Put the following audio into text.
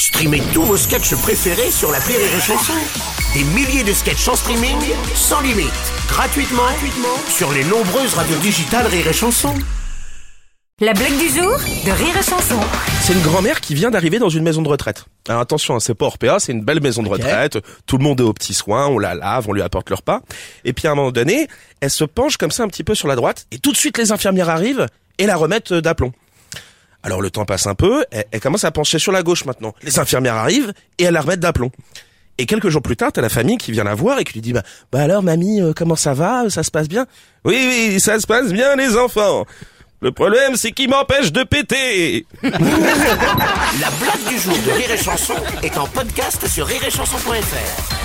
Streamez tous vos sketchs préférés sur l'appli Rire et Chanson. Des milliers de sketchs en streaming, sans limite, gratuitement sur les nombreuses radios digitales Rire et Chanson. La blague du jour de Rire et Chanson. C'est une grand-mère qui vient d'arriver dans une maison de retraite. Alors attention, c'est pas Orpea, c'est une belle maison de retraite. Tout le monde est aux petits soins, on la lave, on lui apporte le repas. Et puis à un moment donné, elle se penche comme ça un petit peu sur la droite, et tout de suite les infirmières arrivent et la remettent d'aplomb. Alors le temps passe un peu, elle commence à pencher sur la gauche maintenant. Les infirmières arrivent et elles la remettent d'aplomb. Et quelques jours plus tard, t'as la famille qui vient la voir et qui lui dit bah alors mamie, comment ça va, ça se passe bien? Oui, ça se passe bien les enfants. Le problème, c'est qu'il m'empêche de péter. La blague du jour de Rire et Chanson est en podcast sur rireetchanson.fr.